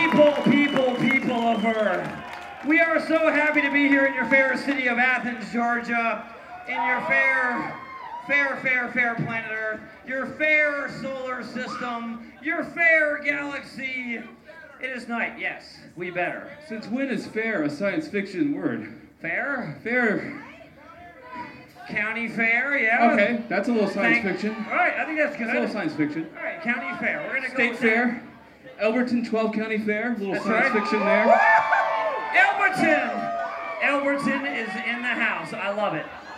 People of Earth. We are so happy to be here in your fair city of Athens, Georgia, in your fair planet Earth, your fair solar system, your fair galaxy. It is night, yes, we better. Since when is fair a science fiction word? Fair? Fair. County fair, yeah. Okay, that's a little science fiction. All right, I think that's good. That's a little science fiction. All right, county fair. We're gonna go State with fair. Elberton 12 County Fair. A little That's science right. fiction there. Elberton is in the house. I love it.